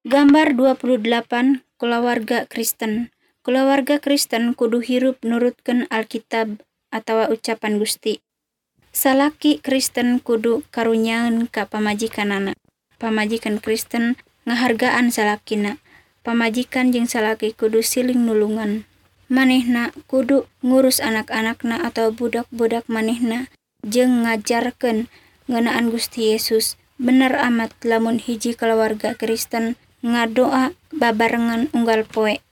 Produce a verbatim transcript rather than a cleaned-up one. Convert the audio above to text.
Gambar dua puluh delapan. Kulawarga Kristen. Kulawarga Kristen kudu hirup nurutkeun Alkitab atawa ucapan Gusti. Salaki Kristen kudu karunyaeun ka pamajikanana. Pamajikan Kristen ngahargaan salakina. Pamajikan jeung salaki kudu siling nulungan. Manehna kudu ngurus anak-anakna atau budak-budak manehna jeung ngajarkeun ngeunaan Gusti Yesus. Bener amat lamun hiji kulawarga Kristen ngadoa babarengan unggal poe.